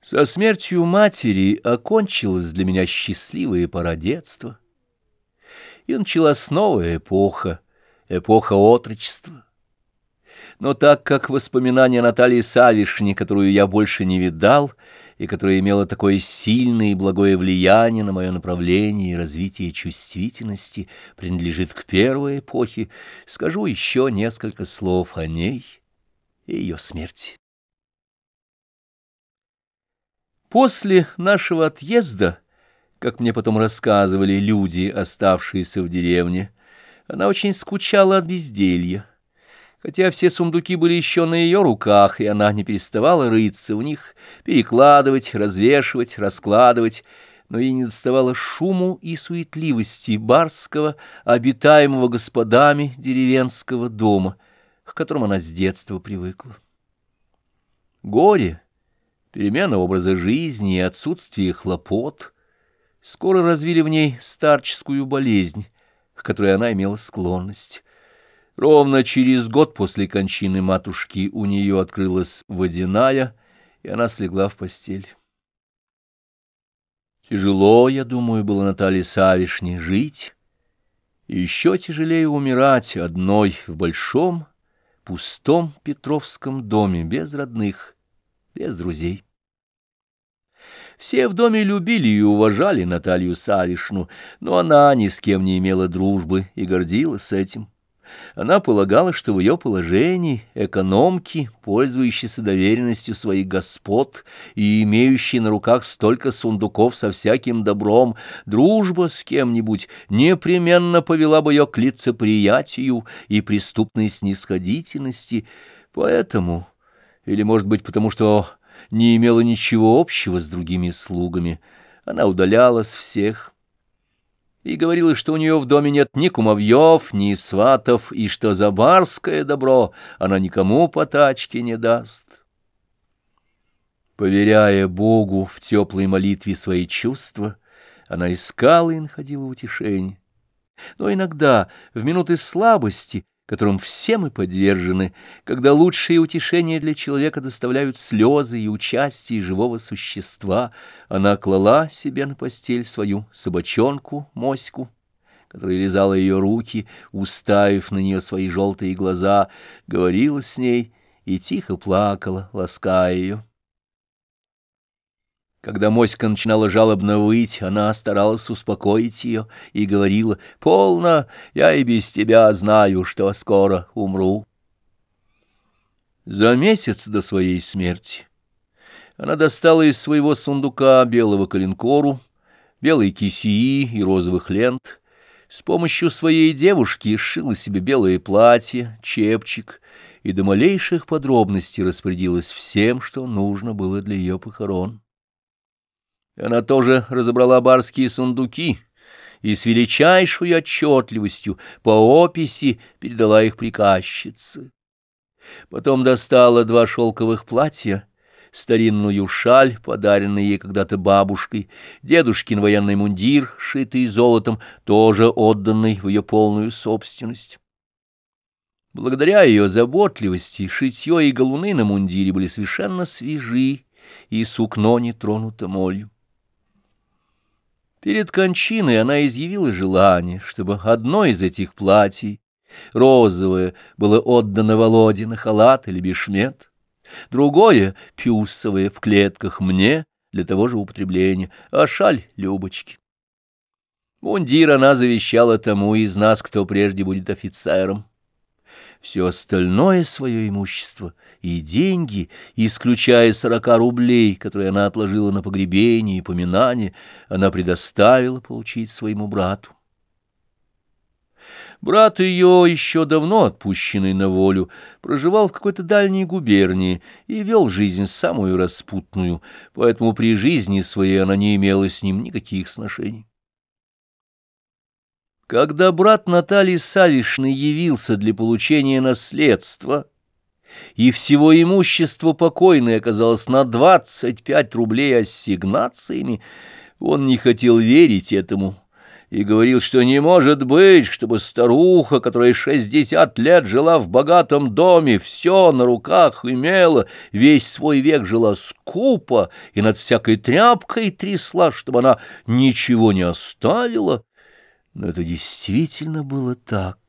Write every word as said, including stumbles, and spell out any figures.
Со смертью матери окончилась для меня счастливая пора детства, и началась новая эпоха, эпоха отрочества. Но так как воспоминания Натальи Савишне, которую я больше не видал, и которая имела такое сильное и благое влияние на мое направление и развитие чувствительности, принадлежит к первой эпохе, скажу еще несколько слов о ней и ее смерти. После нашего отъезда, как мне потом рассказывали люди, оставшиеся в деревне, она очень скучала от безделья. Хотя все сундуки были еще на ее руках, и она не переставала рыться в них, перекладывать, развешивать, раскладывать, но ей не доставало шуму и суетливости барского, обитаемого господами деревенского дома, к которому она с детства привыкла. Горе, перемена образа жизни и отсутствие хлопот скоро развили в ней старческую болезнь, к которой она имела склонность. Ровно через год после кончины матушки у нее открылась водяная, и она слегла в постель. Тяжело, я думаю, было Наталье Савишне жить, и еще тяжелее умирать одной в большом, пустом Петровском доме, без родных, без друзей. Все в доме любили и уважали Наталью Савишну, но она ни с кем не имела дружбы и гордилась этим. Она полагала, что в ее положении экономки, пользующиеся доверенностью своих господ и имеющие на руках столько сундуков со всяким добром, дружба с кем-нибудь непременно повела бы ее к лицеприятию и преступной снисходительности. Поэтому, или, может быть, потому что не имела ничего общего с другими слугами, она удалялась всех и говорила, что у нее в доме нет ни кумовьев, ни сватов, и что за барское добро она никому по тачке не даст. Поверяя Богу в теплой молитве свои чувства, она искала и находила утешение. Но иногда, в минуты слабости, которым все мы подвержены, когда лучшие утешения для человека доставляют слезы и участие живого существа, она клала себе на постель свою собачонку Моську, которая лизала ее руки, уставив на нее свои желтые глаза, говорила с ней и тихо плакала, лаская ее. Когда Моська начинала жалобно выть, она старалась успокоить ее и говорила: «Полно, я и без тебя знаю, что скоро умру». За месяц до своей смерти она достала из своего сундука белого коленкору, белой кисеи и розовых лент, с помощью своей девушки сшила себе белое платье, чепчик и до малейших подробностей распорядилась всем, что нужно было для ее похорон. Она тоже разобрала барские сундуки и с величайшей отчетливостью по описи передала их приказчице. Потом достала два шелковых платья, старинную шаль, подаренную ей когда-то бабушкой, дедушкин военный мундир, шитый золотом, тоже отданный в ее полную собственность. Благодаря ее заботливости шитье и галуны на мундире были совершенно свежи, и сукно не тронуто молью. Перед кончиной она изъявила желание, чтобы одно из этих платьев, розовое, было отдано Володе на халат или бешмет, другое, пюсовое, в клетках мне, для того же употребления, а шаль — Любочке. Мундир она завещала тому из нас, кто прежде будет офицером. Все остальное свое имущество и деньги, исключая сорока рублей, которые она отложила на погребение и поминание, она предоставила получить своему брату. Брат ее, еще давно отпущенный на волю, проживал в какой-то дальней губернии и вел жизнь самую распутную, поэтому при жизни своей она не имела с ним никаких сношений. Когда брат Натальи Савишны явился для получения наследства, и всего имущества покойной оказалось на двадцать пять рублей ассигнациями, он не хотел верить этому и говорил, что не может быть, чтобы старуха, которая шестьдесят лет жила в богатом доме, все на руках имела, весь свой век жила скупо и над всякой тряпкой трясла, чтобы она ничего не оставила. Но это действительно было так.